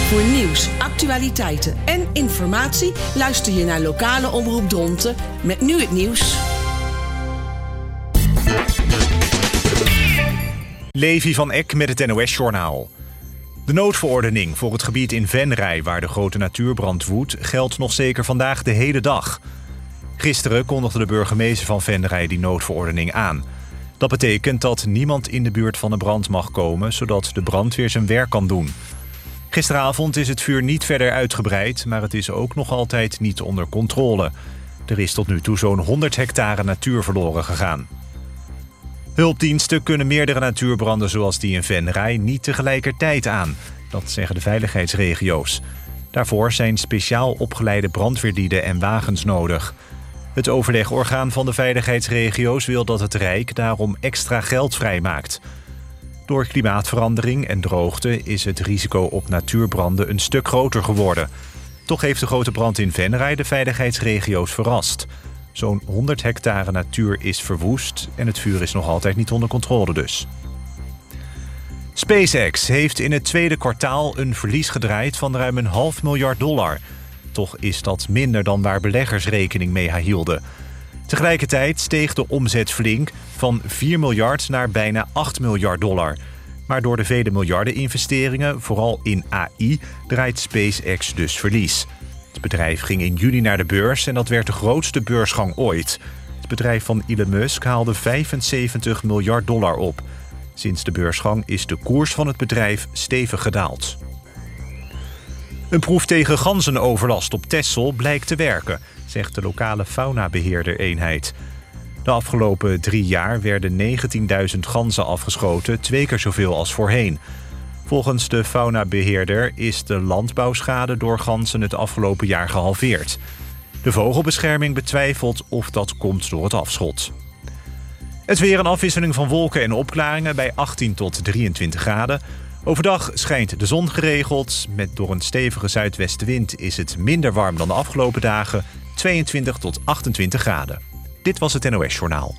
Voor nieuws, actualiteiten en informatie luister je naar lokale Omroep Dronten met nu het nieuws. Levi van Eck met het NOS-journaal. De noodverordening voor het gebied in Venray, waar de grote natuurbrand woedt, geldt nog zeker vandaag de hele dag. Gisteren kondigde de burgemeester van Venray die noodverordening aan. Dat betekent dat niemand in de buurt van de brand mag komen, zodat de brandweer zijn werk kan doen. Gisteravond is het vuur niet verder uitgebreid, maar het is ook nog altijd niet onder controle. Er is tot nu toe zo'n 100 hectare natuur verloren gegaan. Hulpdiensten kunnen meerdere natuurbranden zoals die in Venray niet tegelijkertijd aan. Dat zeggen de veiligheidsregio's. Daarvoor zijn speciaal opgeleide brandweerlieden en wagens nodig. Het overlegorgaan van de veiligheidsregio's wil dat het Rijk daarom extra geld vrijmaakt. Door klimaatverandering en droogte is het risico op natuurbranden een stuk groter geworden. Toch heeft de grote brand in Venray de veiligheidsregio's verrast. Zo'n 100 hectare natuur is verwoest en het vuur is nog altijd niet onder controle dus. SpaceX heeft in het tweede kwartaal een verlies gedraaid van ruim $500 miljoen. Toch is dat minder dan waar beleggers rekening mee hielden. Tegelijkertijd steeg de omzet flink van 4 miljard naar bijna $8 miljard. Maar door de vele miljarden investeringen, vooral in AI, draait SpaceX dus verlies. Het bedrijf ging in juni naar de beurs en dat werd de grootste beursgang ooit. Het bedrijf van Elon Musk haalde $75 miljard op. Sinds de beursgang is de koers van het bedrijf stevig gedaald. Een proef tegen ganzenoverlast op Texel blijkt te werken, zegt de lokale faunabeheerder-eenheid. De afgelopen 3 jaar werden 19.000 ganzen afgeschoten, 2 keer zoveel als voorheen. Volgens de faunabeheerder is de landbouwschade door ganzen het afgelopen jaar gehalveerd. De vogelbescherming betwijfelt of dat komt door het afschot. Het weer een afwisseling van wolken en opklaringen bij 18 tot 23 graden. Overdag schijnt de zon geregeld. Door een stevige zuidwestenwind is het minder warm dan de afgelopen dagen. 22 tot 28 graden. Dit was het NOS-journaal.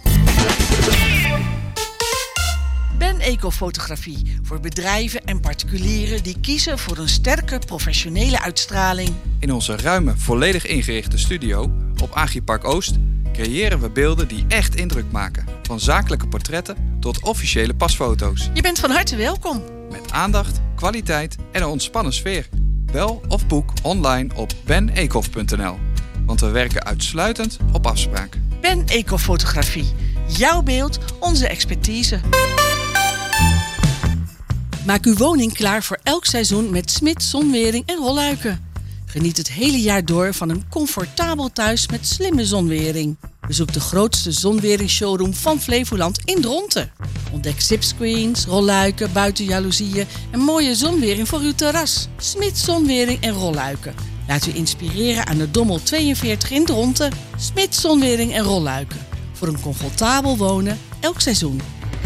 Ben Ecofotografie voor bedrijven en particulieren die kiezen voor een sterke professionele uitstraling. In onze ruime, volledig ingerichte studio op Agripark Oost creëren we beelden die echt indruk maken. Van zakelijke portretten tot officiële pasfoto's. Je bent van harte welkom. Met aandacht, kwaliteit en een ontspannen sfeer. Bel of boek online op benecof.nl. Want we werken uitsluitend op afspraak. Ben Ecofotografie. Jouw beeld, onze expertise. Maak uw woning klaar voor elk seizoen met Smit Zonwering en Rolluiken. Geniet het hele jaar door van een comfortabel thuis met slimme zonwering. Bezoek de grootste zonweringsshowroom van Flevoland in Dronten. Ontdek zipscreens, rolluiken, buitenjaloezieën en mooie zonwering voor uw terras. Smit Zonwering en Rolluiken. Laat u inspireren aan de Dommel 42 in Dronten. Smit Zonwering en Rolluiken. Voor een comfortabel wonen elk seizoen.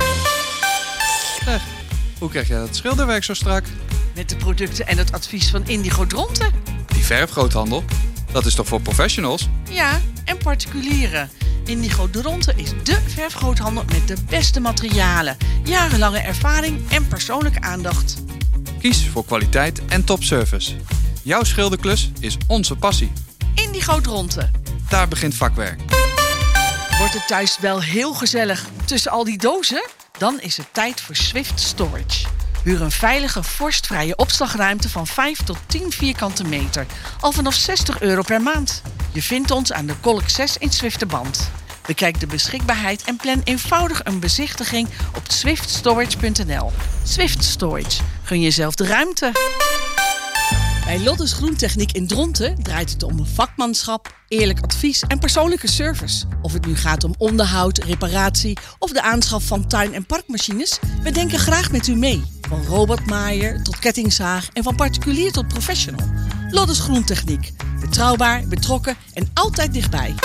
Hoe krijg jij dat schilderwerk zo strak? Met de producten en het advies van Indigo Dronten. Die verfgroothandel, dat is toch voor professionals? Ja, en particulieren. Indigo Dronten is dé verfgroothandel met de beste materialen, jarenlange ervaring en persoonlijke aandacht. Kies voor kwaliteit en topservice. Jouw schilderklus is onze passie. Indigo Dronten. Daar begint vakwerk. Wordt het thuis wel heel gezellig tussen al die dozen? Dan is het tijd voor Swift Storage. Huur een veilige, vorstvrije opslagruimte van 5 tot 10 vierkante meter. Al vanaf €60 per maand. Je vindt ons aan de Kolk 6 in Zwifterband. Bekijk de beschikbaarheid en plan eenvoudig een bezichtiging op swiftstorage.nl. Swift Storage. Gun jezelf de ruimte. Bij Lottes Groentechniek in Dronten draait het om vakmanschap, eerlijk advies en persoonlijke service. Of het nu gaat om onderhoud, reparatie of de aanschaf van tuin- en parkmachines, we denken graag met u mee. Van robotmaaier tot kettingzaag en van particulier tot professional. Lottes Groentechniek. Betrouwbaar, betrokken en altijd dichtbij.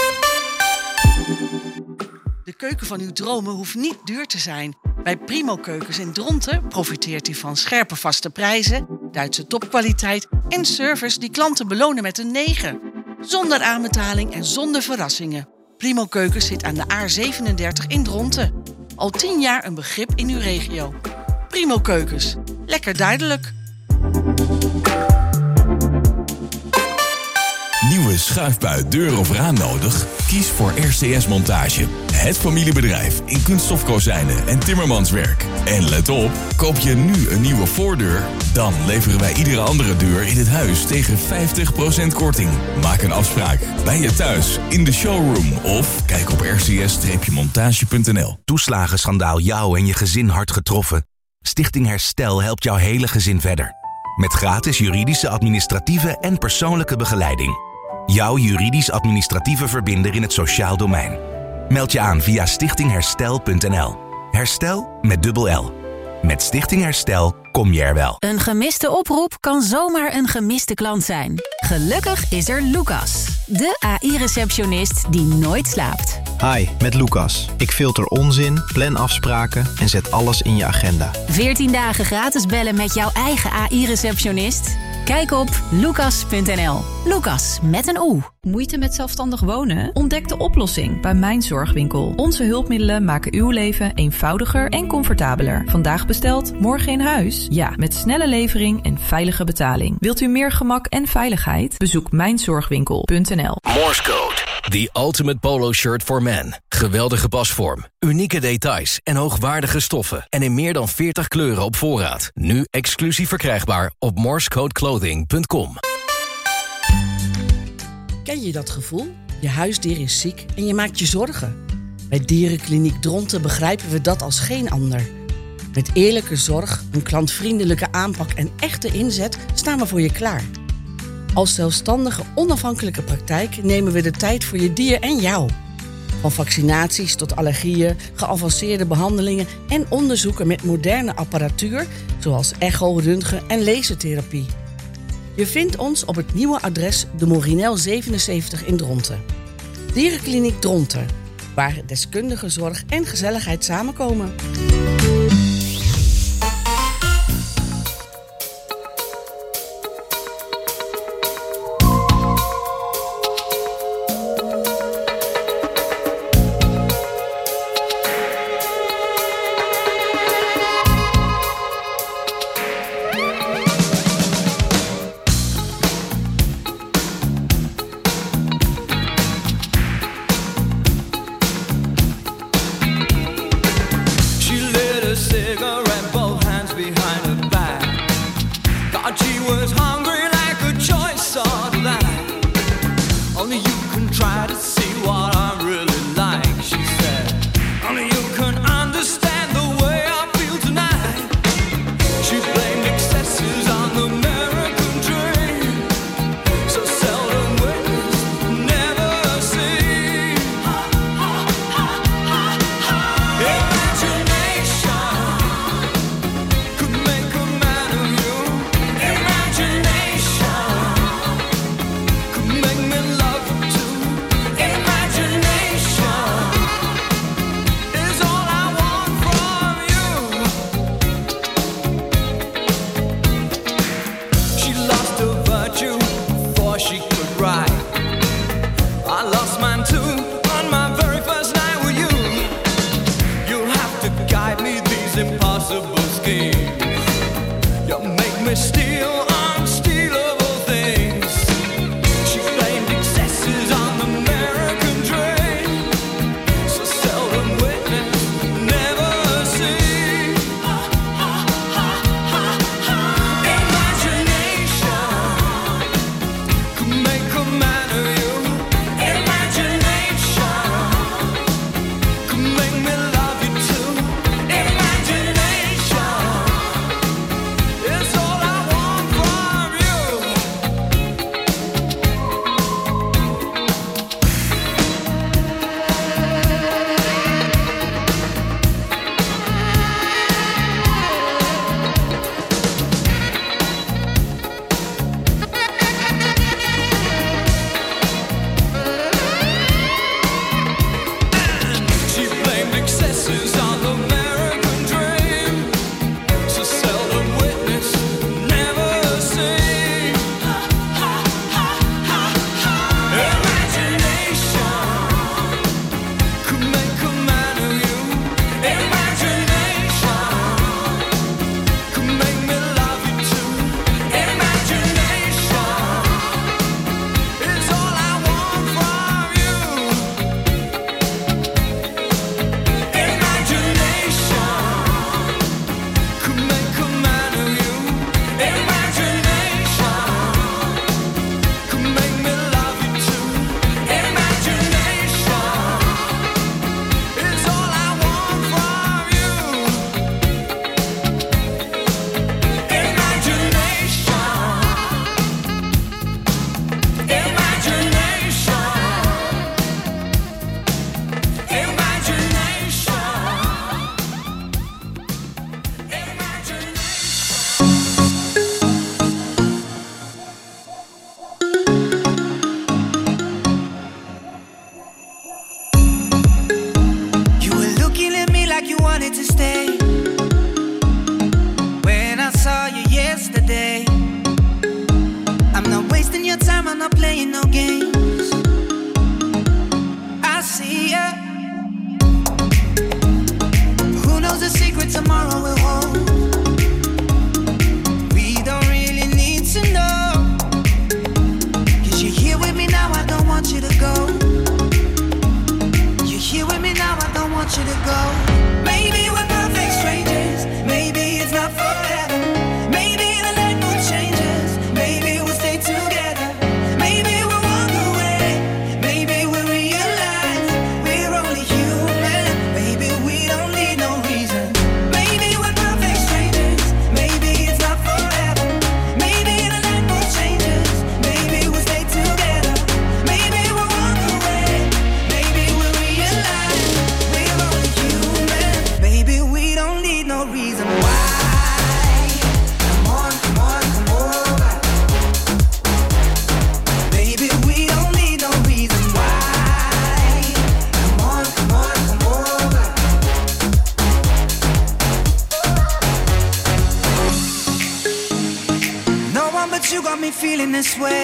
De keuken van uw dromen hoeft niet duur te zijn. Bij Primo Keukens in Dronten profiteert u van scherpe vaste prijzen, Duitse topkwaliteit en service die klanten belonen met een 9. Zonder aanbetaling en zonder verrassingen. Primo Keukens zit aan de A37 in Dronten. Al 10 jaar een begrip in uw regio. Primo Keukens. Lekker duidelijk. Nieuwe schuifbui, deur of raam nodig? Kies voor RCS Montage. Het familiebedrijf in kunststofkozijnen en timmermanswerk. En let op, koop je nu een nieuwe voordeur? Dan leveren wij iedere andere deur in het huis tegen 50% korting. Maak een afspraak bij je thuis, in de showroom of kijk op rcs-montage.nl. Toeslagenschandaal jou en je gezin hard getroffen? Stichting Herstel helpt jouw hele gezin verder. Met gratis juridische, administratieve en persoonlijke begeleiding. Jouw juridisch-administratieve verbinder in het sociaal domein. Meld je aan via stichtingherstel.nl. Herstel met dubbel L. Met Stichting Herstel kom je er wel. Een gemiste oproep kan zomaar een gemiste klant zijn. Gelukkig is er Lucas, de AI-receptionist die nooit slaapt. Hi, met Lucas. Ik filter onzin, plan afspraken en zet alles in je agenda. 14 dagen gratis bellen met jouw eigen AI-receptionist? Kijk op lucas.nl. Lucas met een O. Moeite met zelfstandig wonen? Ontdek de oplossing bij Mijn Zorgwinkel. Onze hulpmiddelen maken uw leven eenvoudiger en comfortabeler. Vandaag besteld, morgen in huis? Ja, met snelle levering en veilige betaling. Wilt u meer gemak en veiligheid? Bezoek mijnzorgwinkel.nl. Morse Code. The ultimate polo shirt for men. Geweldige pasvorm, unieke details en hoogwaardige stoffen. En in meer dan 40 kleuren op voorraad. Nu exclusief verkrijgbaar op morsecodeclothing.com. Ken je dat gevoel? Je huisdier is ziek en je maakt je zorgen. Bij Dierenkliniek Dronten begrijpen we dat als geen ander. Met eerlijke zorg, een klantvriendelijke aanpak en echte inzet staan we voor je klaar. Als zelfstandige, onafhankelijke praktijk nemen we de tijd voor je dier en jou. Van vaccinaties tot allergieën, geavanceerde behandelingen en onderzoeken met moderne apparatuur, zoals echo, röntgen en lasertherapie. Je vindt ons op het nieuwe adres de Morinel 77 in Dronten. Dierenkliniek Dronten, waar deskundige zorg en gezelligheid samenkomen. It's all I want. yesterday. I'm not wasting your time, I'm not playing no games. I see ya. Who knows the secret tomorrow will hold? We don't really need to know. 'Cause you're here with me now, I don't want you to go. You're here with me now, I don't want you to go. Maybe we're perfect strangers, maybe it's not forever. Maybe the light mood changes, maybe we'll stay together. Maybe we'll walk away, maybe we'll realize we're only human. Maybe we don't need no reason. Maybe we're perfect strangers, maybe it's not forever. Maybe the light mood changes, maybe we'll stay together. Maybe we'll walk away, maybe we'll realize we're only human. Maybe we don't need no reason why. Come on, come on, come over. Baby, we don't need no reason why. Come on, come on, come over. No one but you got me feeling this way.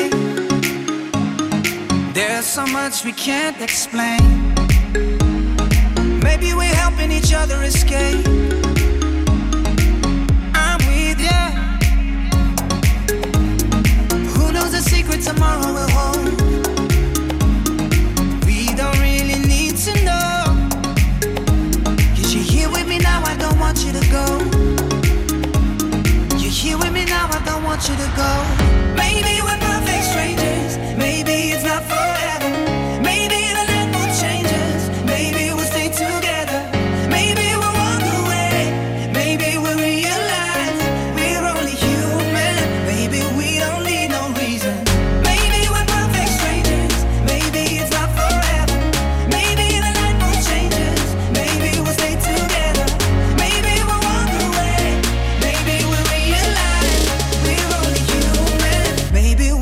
There's so much we can't explain. Maybe we're helping each other escape. I'm with ya. Who knows the secret tomorrow will hold? We don't really need to know. 'Cause you're here with me now, I don't want you to go. You're here with me now, I don't want you to go. Maybe we're perfect strangers, maybe it's not forever. Maybe the light mood changes, maybe we'll stay together. Maybe we'll walk away, maybe we'll realize we're only human. Maybe we don't need no reason. Maybe we're perfect strangers, maybe it's not forever. Maybe the light mood changes, maybe we'll stay together. Maybe we'll walk away, maybe we'll realize we're only human. Maybe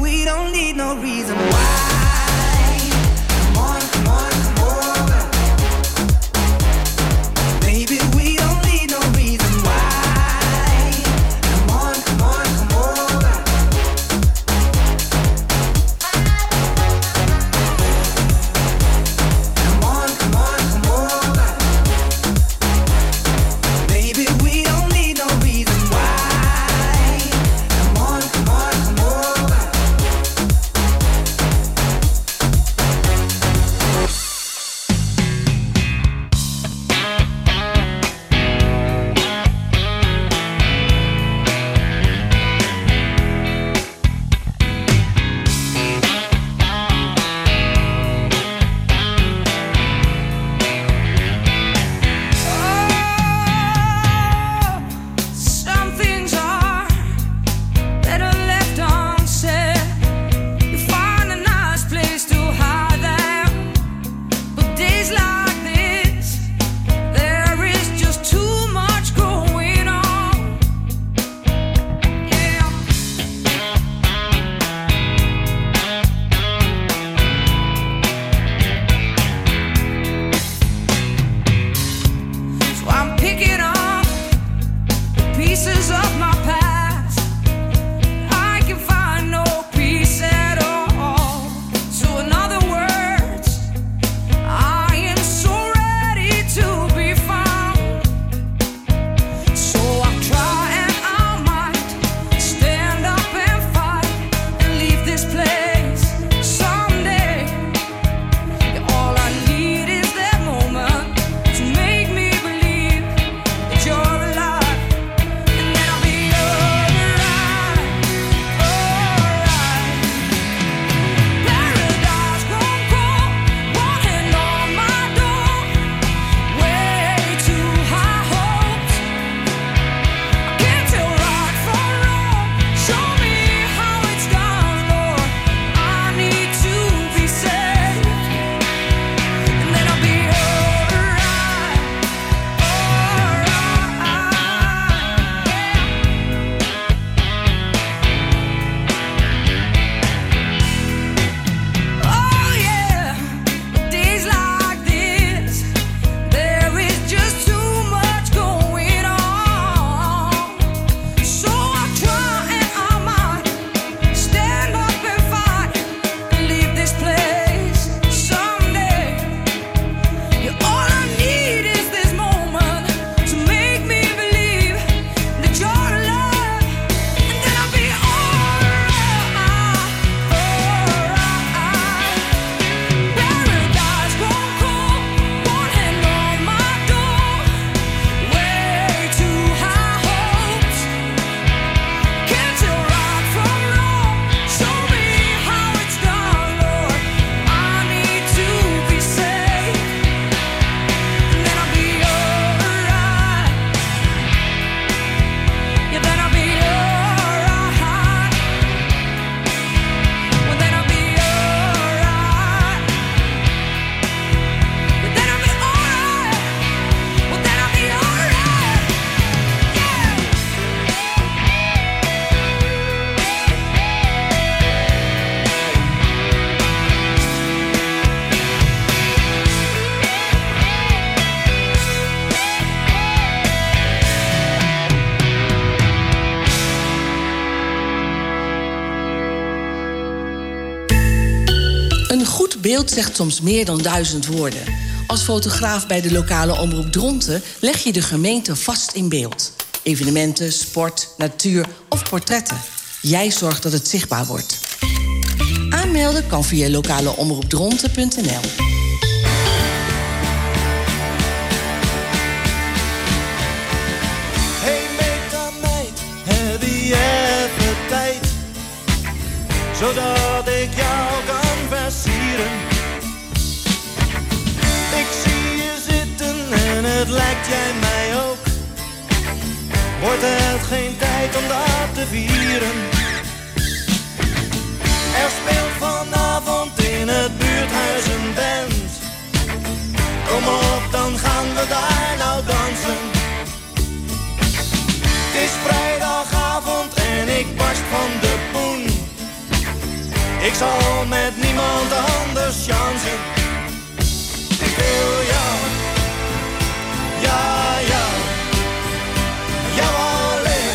Een goed beeld zegt soms meer dan 1000 woorden. Als fotograaf bij de lokale omroep Dronten leg je de gemeente vast in beeld. Evenementen, sport, natuur of portretten. Jij zorgt dat het zichtbaar wordt. Aanmelden kan via lokaleomroepdronten.nl. Hey meid, heb je even tijd? Zodat ik jou kan versieren. Ik zie je zitten en het lijkt jij mij ook. Wordt het geen tijd om dat te vieren? Er speelt vanavond in het buurthuis een band. Kom op, dan gaan we daar nou dansen. Het is vrijdagavond en ik barst van de poen. Ik zal met niemand anders chansen. Ik wil jou, ja, jou, jou alleen.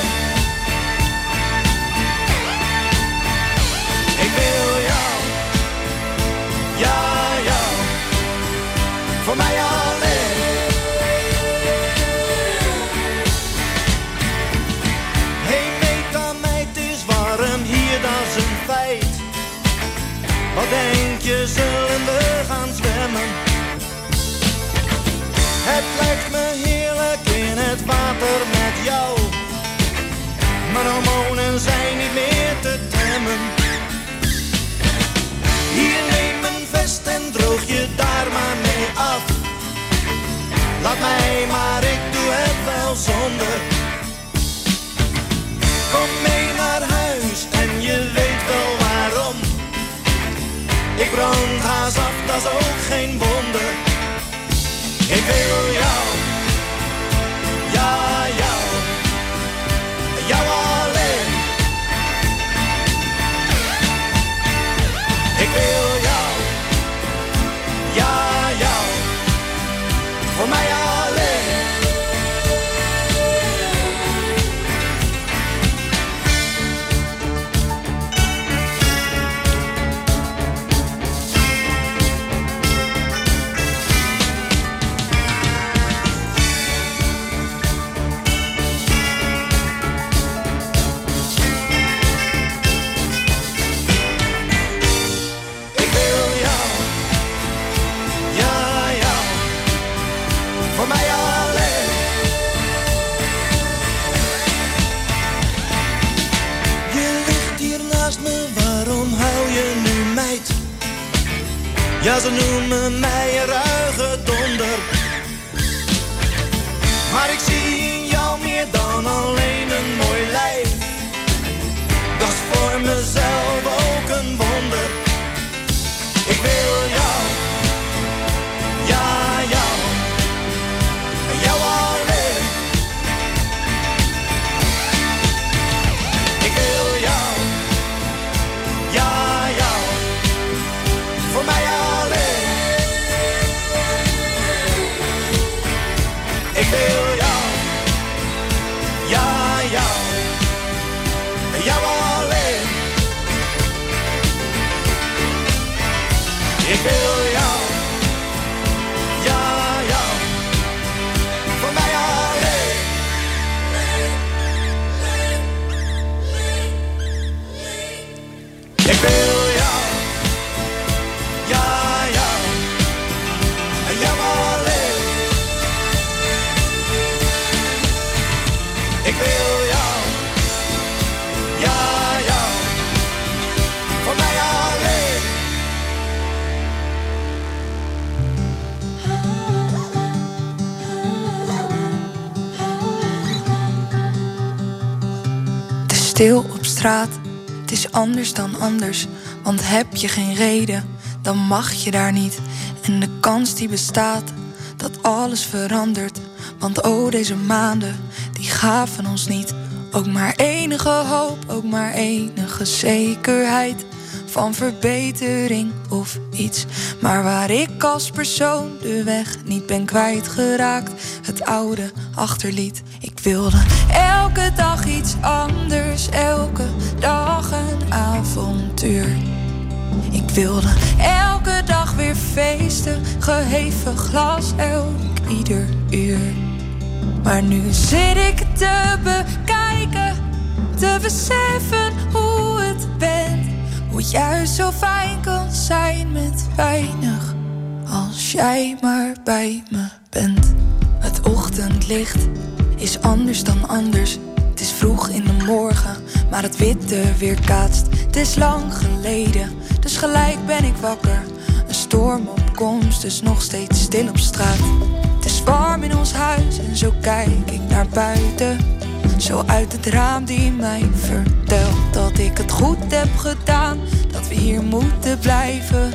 Ik wil jou, ja, jou, voor mij alleen. Hey meid, het is warm hier, dat is een feit. Wat denk je, zullen we gaan zwemmen? Het lijkt me heerlijk in het water met jou. Mijn hormonen zijn niet meer te temmen. Hier neem een vest en droog je daar maar mee af. Laat mij maar, ik doe het wel zonder. Kom mee naar huis en je weet wel waarom. Ik brand haast af, dat is ook geen wonder. Ik wil jou, ja, jou, jou alleen. Ik wil jou, ja, jou, voor mij alleen. Ja, ze noemen mij een ruige donder. Maar ik zie in jou meer dan alleen een mooi lijf. Dat is voor mezelf ook een wonder. Ik wil jou, ja, jou, jou alleen. Ik wil jou, ja, jou, voor mij alleen. Ik wil jou, ja, jou, jou alleen. Ik wil jou, ja, jou, voor mij alleen. Ik wil jou, ja, jou, jou alleen. Ik wil jou, ja, jou, voor mij alleen. Het is stil op straat, het is anders dan anders. Want heb je geen reden, dan mag je daar niet. En de kans die bestaat, dat alles verandert. Want oh, deze maanden, die gaven ons niet ook maar enige hoop, ook maar enige zekerheid van verbetering of iets. Maar waar ik als persoon de weg niet ben kwijtgeraakt, het oude achterliet. Ik wilde elke dag iets anders, elke dag een avontuur. Ik wilde elke dag weer feesten, geheven glas ieder uur. Maar nu zit ik te bekijken, te beseffen hoe het bent. Hoe het juist zo fijn kan zijn met weinig, als jij maar bij me bent. Het ochtendlicht is anders dan anders. Het is vroeg in de morgen, maar het witte weerkaatst. Het is lang geleden, dus gelijk ben ik wakker. Een storm op komst, dus nog steeds stil op straat. Het is warm in ons huis en zo kijk ik naar buiten. Zo uit het raam die mij vertelt dat ik het goed heb gedaan, dat we hier moeten blijven.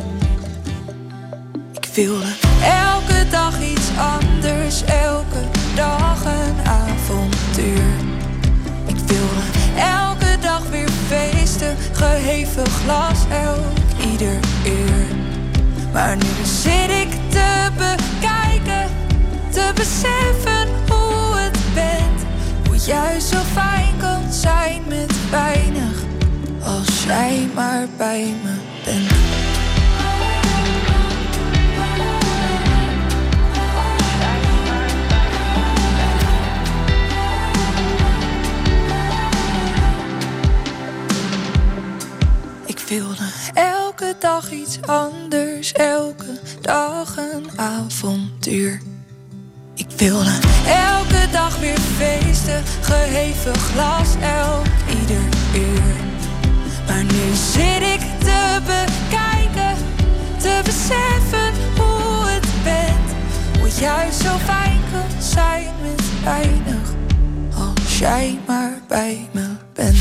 Ik wilde elke dag iets anders, elke dag een avontuur. Ik wilde elke dag weer feesten, geheven glas ieder uur. Maar nu zit ik te bekijken, te beseffen hoe het bent. Hoe het juist zo fijn kan zijn met weinig, als jij maar bij me bent. Ik wilde elke dag iets anders, elke dag een avontuur. Ik wilde elke dag weer feesten, geheven glas ieder uur. Maar nu zit ik te bekijken, te beseffen hoe het bent. Hoe het juist zo fijn kan zijn met weinig, als jij maar bij me bent.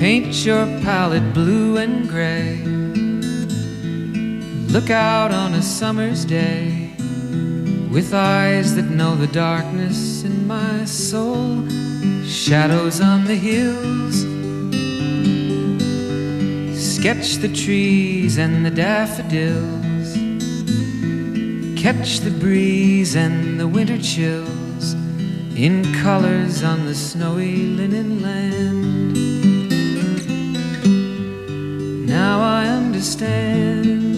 Paint your palette blue and gray. Look out on a summer's day with eyes that know the darkness in my soul. Shadows on the hills. Sketch the trees and the daffodils. Catch the breeze and the winter chills in colors on the snowy linen land. Now I understand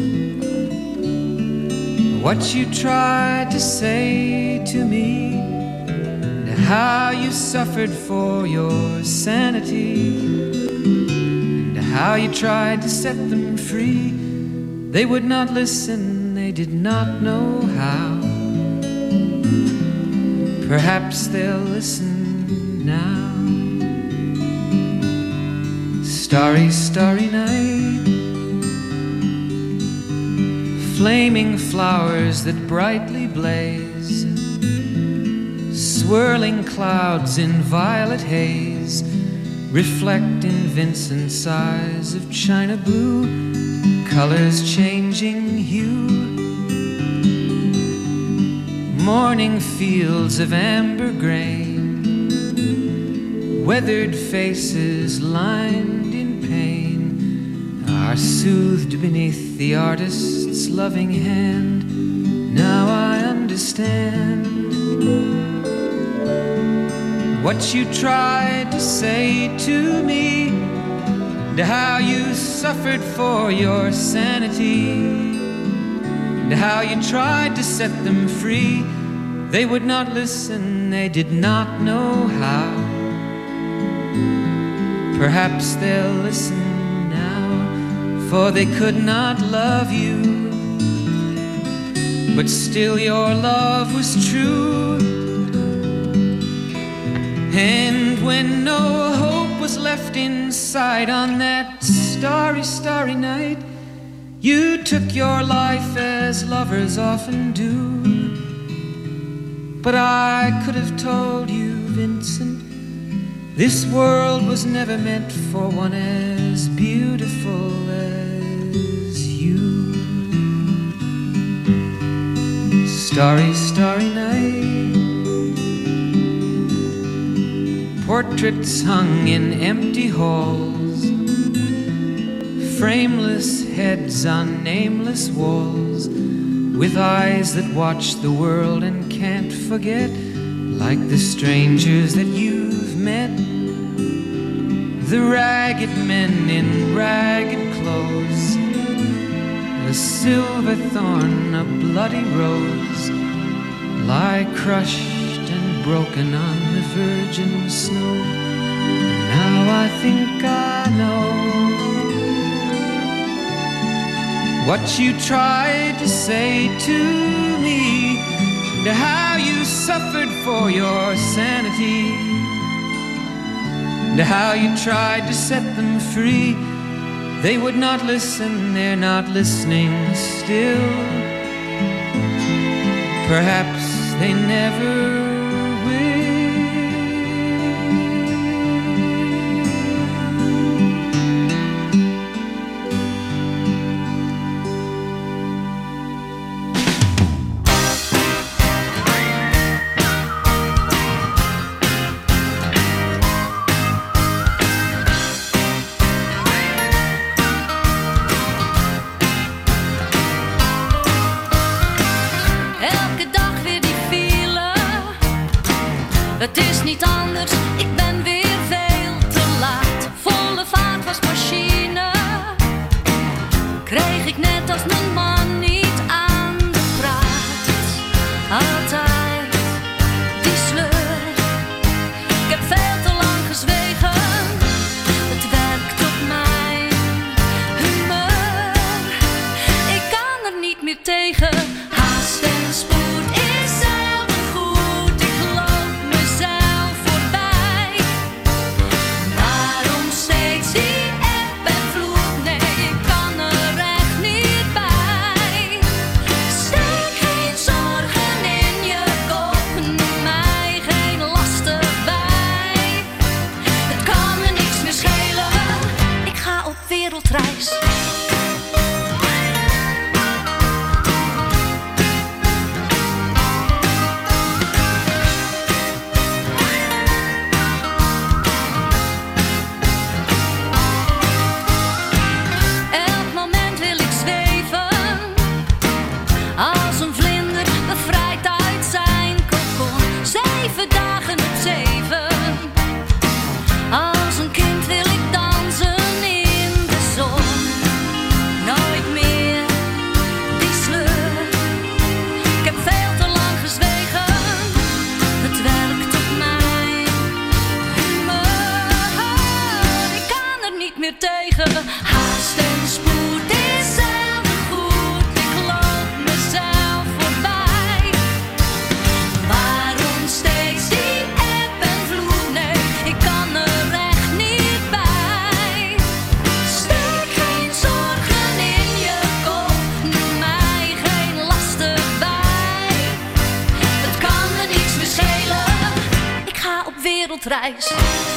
what you tried to say to me, and how you suffered for your sanity, and how you tried to set them free. They would not listen, they did not know how. Perhaps they'll listen now. Starry, starry night. Flaming flowers that brightly blaze. Swirling clouds in violet haze reflect in Vincent's eyes of china blue. Colors changing hue. Morning fields of amber grain. Weathered faces lined in pain are soothed beneath the artist's loving hand. Now I understand what you tried to say to me, and how you suffered for your sanity, and how you tried to set them free. They would not listen, they did not know how. Perhaps they'll listen now, for they could not love you, but still your love was true. And when no hope was left inside on that starry, starry night, you took your life as lovers often do. But I could have told you, Vincent, this world was never meant for one as beautiful as you. Starry, starry night. Portraits hung in empty halls. Frameless heads on nameless walls, with eyes that watch the world and can't forget, like the strangers that you've met. The ragged men in ragged clothes, a silver thorn, a bloody rose, lie crushed and broken on the virgin snow. Now I think I know what you tried to say to me, and how you suffered for your sanity, and how you tried to set them free. They would not listen, they're not listening still. Perhaps they never Elke dag weer die file meer tegen. Haast en spoed is zelden goed. Ik loop mezelf voorbij. Waarom steeds die eb en vloed? Nee, ik kan er echt niet bij. Steek geen zorgen in je kop. Noem mij geen lastig wijf. Het kan me niks meer schelen. Ik ga op wereldreis.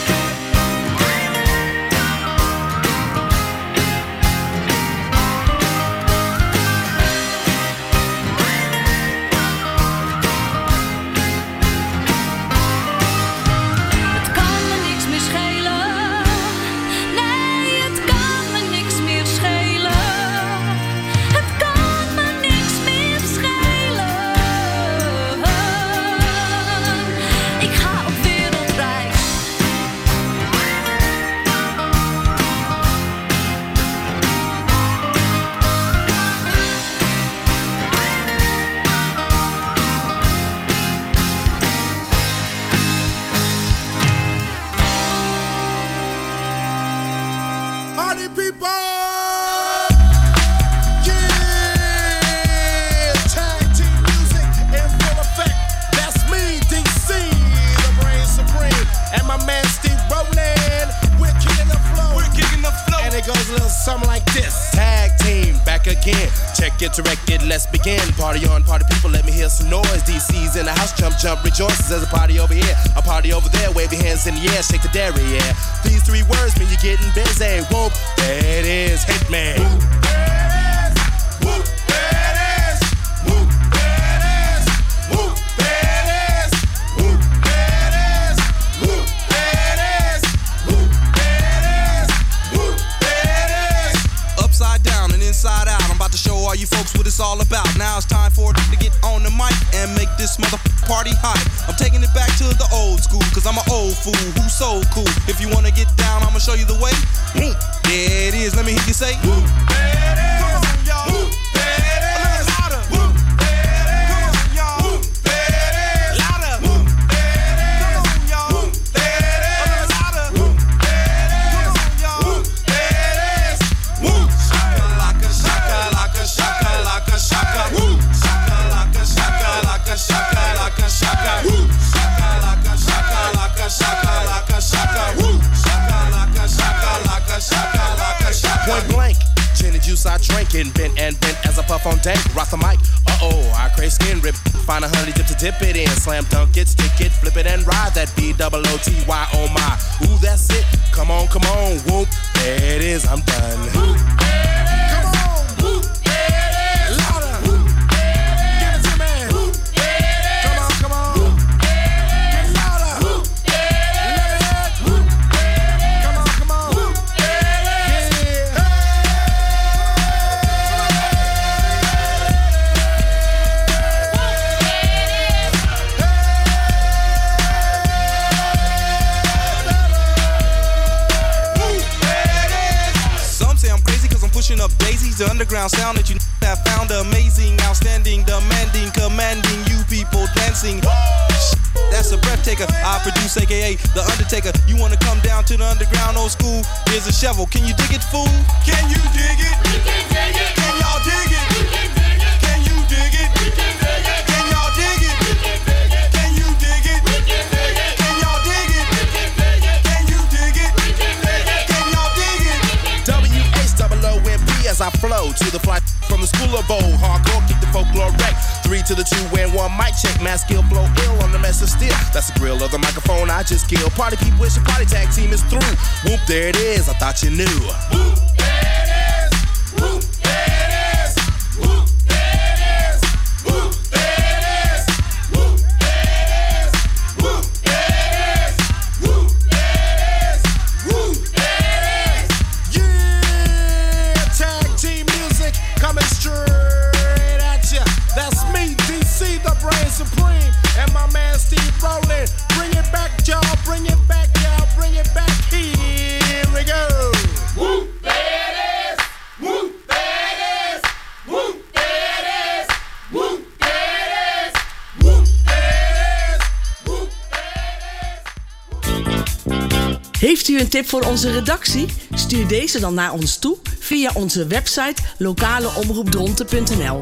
Directed, let's begin. Party on, party people, let me hear some noise. DC's in the house, jump, jump, rejoices. There's a party over here, a party over there. Wave your hands in the air, shake the dairy, yeah. These three words mean you're getting busy. Whoop, there it is, Hitman. Whoop, there it is. Whoop, there it is. Whoop, there it is. Whoop, there it is. Whoop, there it is. Whoop, there it is. Whoop, there it is. Whoop, there it is. Upside down and inside out. I'm about to show all you folks what it's all about. Now it's time for it to get on the mic and make this mother party hot. I'm taking it back to the old school, cause I'm an old fool who's so cool. If you wanna get down, I'ma show you the way. There it is, let me hear you say. Whoop, there it is. Come on, y'all. Whoop, there it is. A little louder. Whoop, there it is. Come on, y'all. Whoop, there it is. Louder. Whoop, there it is. Come on, y'all. Whoop, there it is. A little louder. Whoop, there it is. Come on, y'all. Whoop, there it is. Whoop. Shaka-laka, shaka-laka, shaka-laka, shaka. Whoop. Shaka-laka, shaka-laka, shaka-laka, shaka. Whoop. Shaka-laka, shaka-laka, shaka-laka, shaka. Whoop. Shaka-laka, shaka-laka, shaka-laka, shaka. Point blank, gin and juice I drink and bent as I puff on dank. Rock the mic, I crave skin rip. Find a honey dip to dip it in. Slam dunk it, stick it, flip it and ride that B-double-O-T-Y, oh my. Ooh, that's it, come on, whoop. There it is, I'm done. Whoop, there it is. Come on, whoop, there it is. Louder, whoop, there it is. Give it to me, whoop, there it is. Come on, whoop, there it is. Get louder, whoop, there it is. Whoop, there it is. Come on, whoop, there it is. Yeah. Some say I'm crazy cause I'm pushing up daisies. The underground sound that you have found amazing, outstanding, demanding, commanding you people dancing. That's a breath taker. I produce, aka The Undertaker. You wanna come down to the underground old school? Here's a shovel. Can you dig it, fool? Can you dig it? We can dig it. Can y'all dig it? We can dig it. Can you dig it? We can dig it. Can y'all dig it? We can dig it. Can you dig it? We can dig it. Can y'all dig it? We can dig it. Can you dig it? We can dig it. Can y'all dig it? W-H-O-O-M-P as I flow to the fly from the school of old. Hardcore, keep the folklore wreck. 3 to the 2 and 1 mic check. Mass skill, flow ill on the mess of steel. That's the grill of the microphone I just killed. Party people, it's your party tag team is through. Whoop, there it is, I thought you knew. Whoop, there it is. Whoop, there it is. Whoop, there it is. Whoop, there it is. Whoop, there it is. Whoop, there it is. Whoop, there it is. Whoop, there it is. Yeah, tag team music coming straight at ya. That's me, DC, the brain supreme, and my man Steve Rowland. Bring it back, y'all. Bring it back, y'all. Bring it back. Here we go. Whoop, there Heeft u een tip voor onze redactie? Stuur deze dan naar ons toe via onze website lokaleomroepdronten.nl.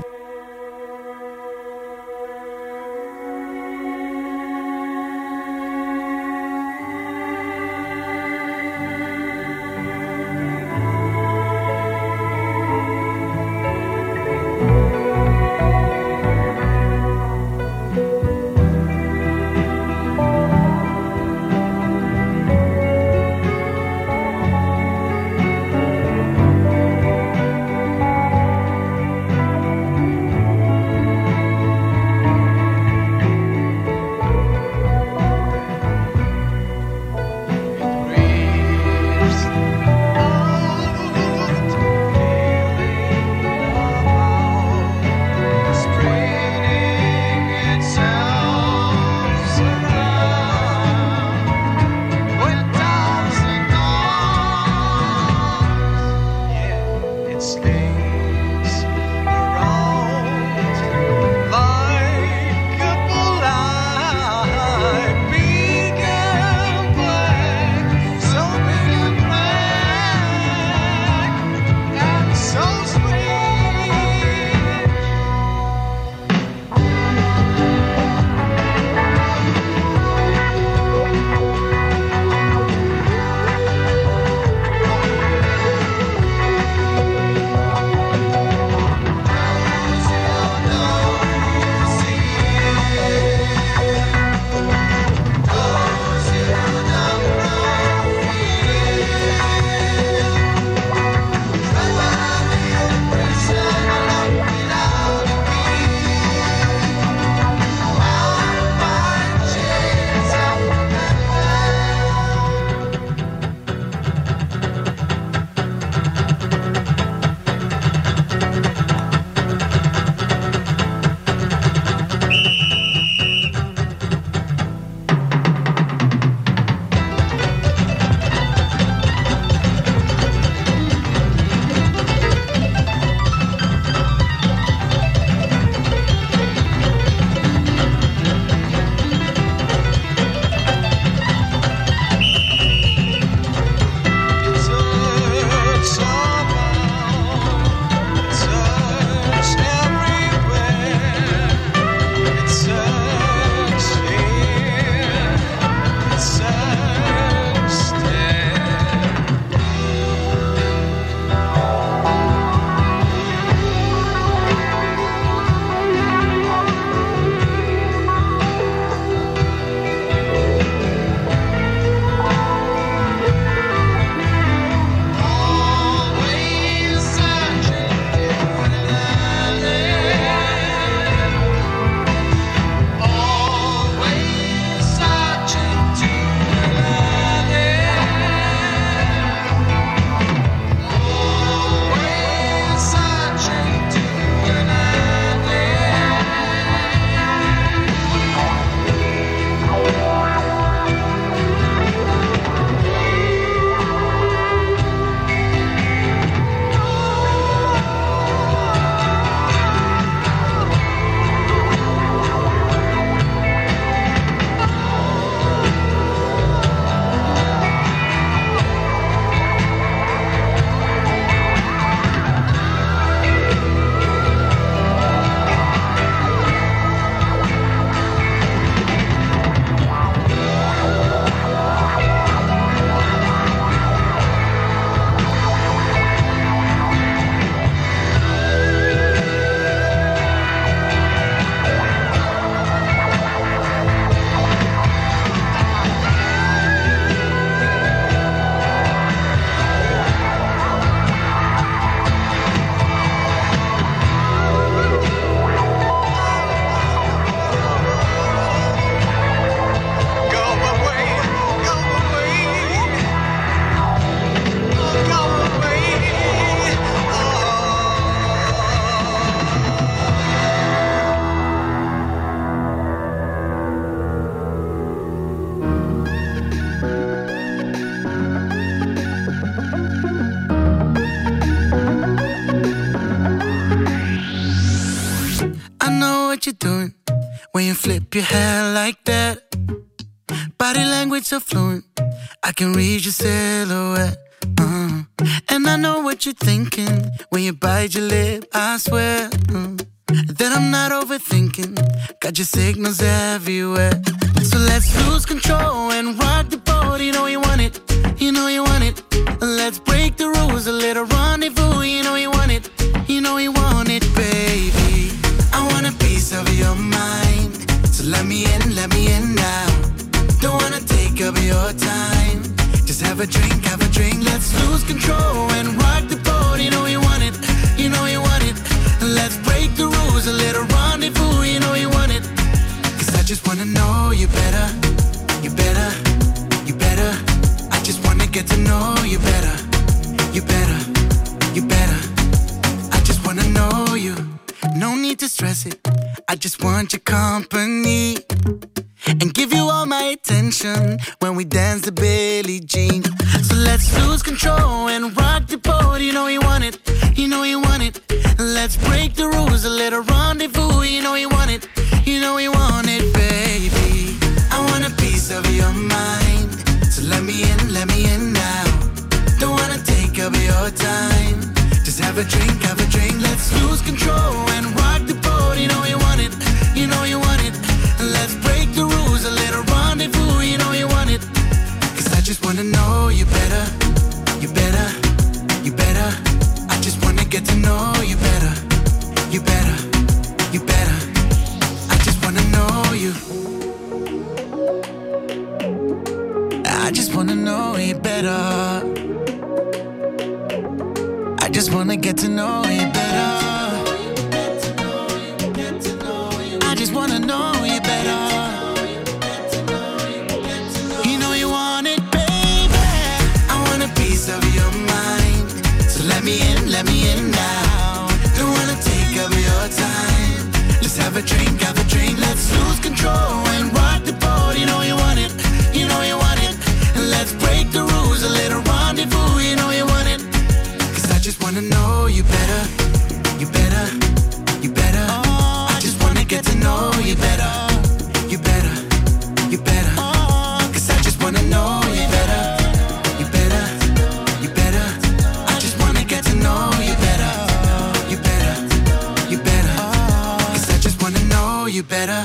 you're doing when you flip your hair like that. Body language so fluent, I can read your silhouette. And I know what you're thinking when you bite your lip. I swear that I'm not overthinking. Got your signals everywhere. So let's lose control and rock the boat. You know you want it, you know you want it. Let's break the rules, a little rendezvous. You know you want it, you know you want it, baby. I want a piece of your mind, so let me in now. Don't wanna take up your time. Just have a drink, let's lose control and rock the boat. You know you want it, you know you want it. Let's break the rules, a little rendezvous. You know you want it, 'cause I just wanna know you better, you better, you better. I just wanna get to know you better, you better, you better. I just wanna know you, no need to stress it. I just want your company and give you all my attention when we dance to Billie Jean. So let's lose control and rock the boat. You know you want it, you know you want it. Let's break the rules, a little rendezvous. You know you want it, you know you want it, baby. I want a piece of your mind, so let me in now. Don't wanna take up your time. Just have a drink, let's lose control and rock the boat. You know you want it, you know you want it. Let's break the rules, a little rendezvous. You know you want it, 'cause I just wanna know you better, you better, you better. I just wanna get to know you better, you better, you better. I just wanna know you. I just wanna know you better. I just wanna get to know you better. I just wanna know you better. You know you want it, baby. I want a piece of your mind, so let me in now. Don't wanna take up your time. Let's have a drink, let's lose control and rock the boat. You know you want it, you know you want it. Let's break the rules, a little rendezvous. You know you want it, 'cause I just wanna know you better, you better, you better. I just wanna get to know you better, you better, you better. 'Cause I just wanna know you better, you better, you better. I just wanna get to know you better, you better, you better. 'Cause I just wanna know you better.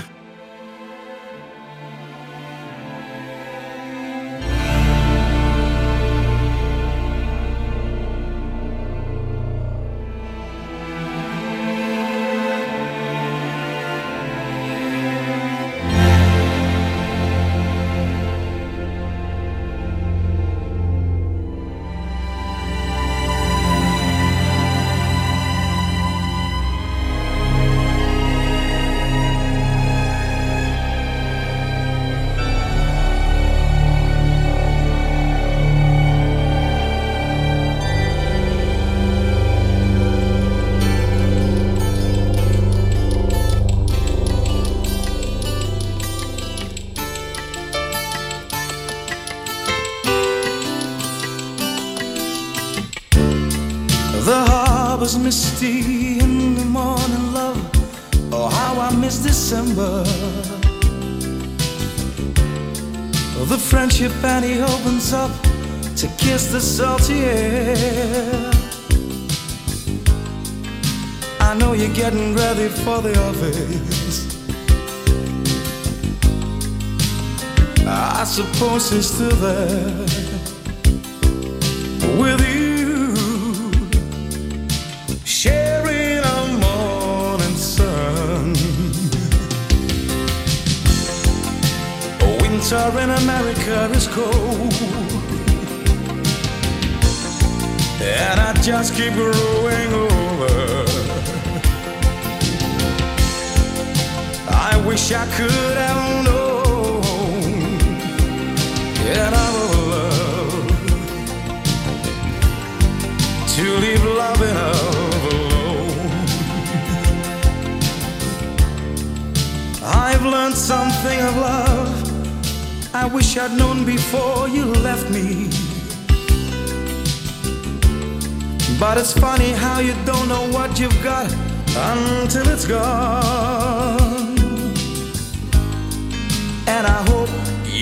The harbor's misty in the morning, love. Oh, how I miss December. The friendship and he opens up to kiss the salty air. I know you're getting ready for the office. I suppose he's still there with you, sharing a morning sun. Winter in America is cold, and I just keep growing older. I wish I could have known that I would love to leave loving alone. I've learned something of love I wish I'd known before you left me. But it's funny how you don't know what you've got until it's gone. And I hope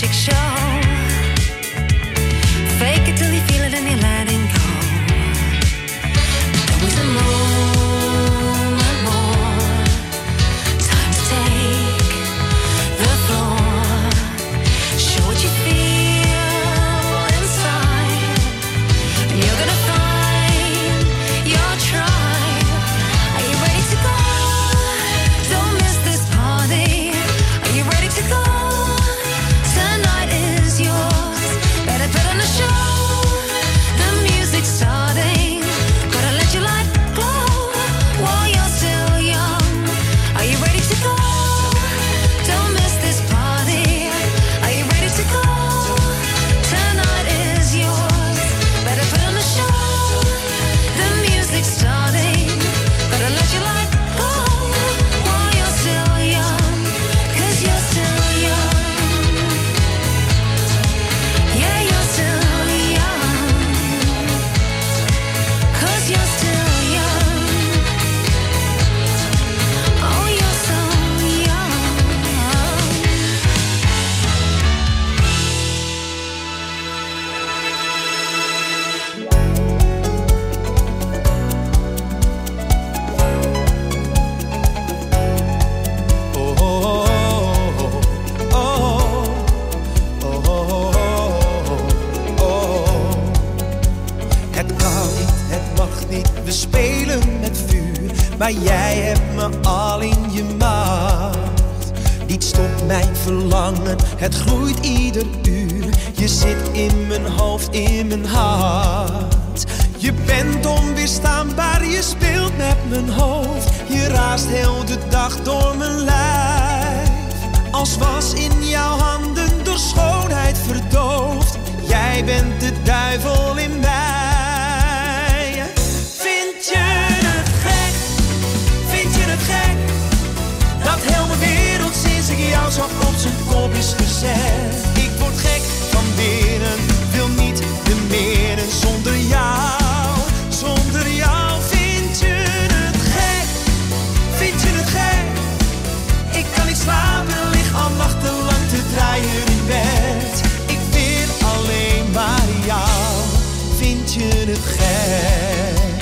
magic show. Fake it till you feel it and you're letting go. There was a moment more. Time to take the floor. Show what you feel inside. And you're gonna find your tribe. Are you ready to go? Don't miss this party. Are you ready to go? Tonight is yours. Better put on a show. The music's starting. Gotta let your light glow while you're still young. Are you ready to go? Don't miss this party. Are you ready to go? Tonight is yours. Better put on a show. The music's starting. Gotta let your light glow while you're still young. 'Cause you're still young. Yeah, you're still young. 'Cause you're still young. Oh, you're so young. Het kan niet, het mag niet, we spelen met vuur. Maar jij hebt me al in je macht. Niet stopt mijn verlangen, het groeit ieder uur. Je zit in mijn hoofd, in mijn hart. Je bent onweerstaanbaar, je speelt met mijn hoofd. Je raast heel de dag door mijn lijf. Als was in jouw handen door schoonheid verdoofd. Jij bent de duivel in mij. Vind je het gek? Vind je het gek? Dat heel mijn wereld sinds ik jou zag op zijn kop is gezet. Ik word gek van binnen, wil niet de meer en zonder jou. Zonder jou vind je het gek? Vind je het gek? Ik kan niet slapen, lig al nachtenlang te draaien in bed. Ik wil alleen maar jou. Vind je het gek?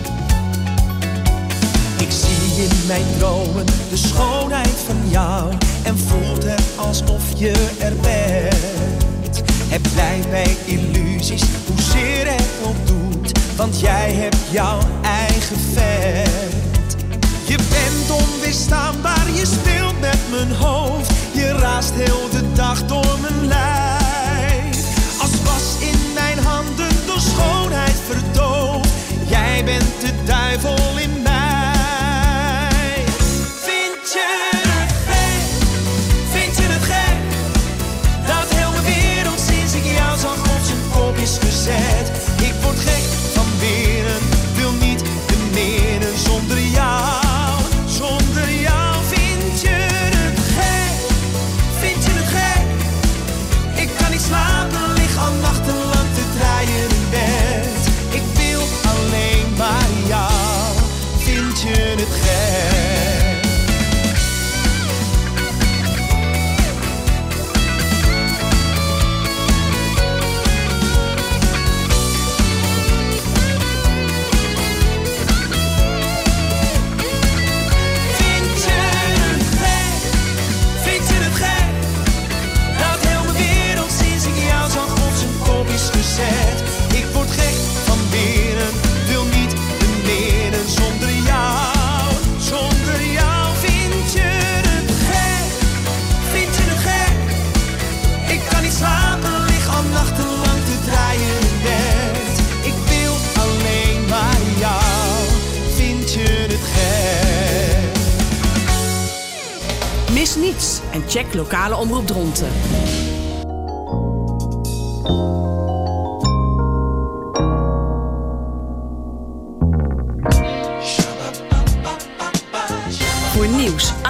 Ik zie in mijn dromen de schoonheid van jou en voelt het alsof je er bent. Het blijft bij illusies, hoezeer het ook doet, want jij hebt jouw eigen vet. Je bent onweerstaanbaar, je speelt met mijn hoofd. Je raast heel de dag door mijn lijf. Als was in mijn handen door schoonheid verdoofd. Jij bent de duivel in mij. Vind je het gek? Vind je het gek? Dat heel mijn wereld sinds ik jou zag op zijn kop is gezet. Ik word gek van binnen, wil niet de meer en zonder jou. Zonder jou vind je het gek? Vind je het gek? Ik kan niet slapen, lig al nachtenlang te draaien in bed. Ik wil alleen maar jou. Vind je het gek? Vind je het gek? Vind je het gek? Dat heel mijn wereld sinds ik jou zag op zijn kop is gezet. Ik word gek van binnen, wil niet de meer en zonder jou. Zonder jou vind je het gek? Vind je het gek? Ik kan niet slapen, lig al nachtenlang te draaien in bed. Ik wil alleen maar jou. Vind je het gek? Mis niets en check lokale omroep Dronten. Voor nieuws,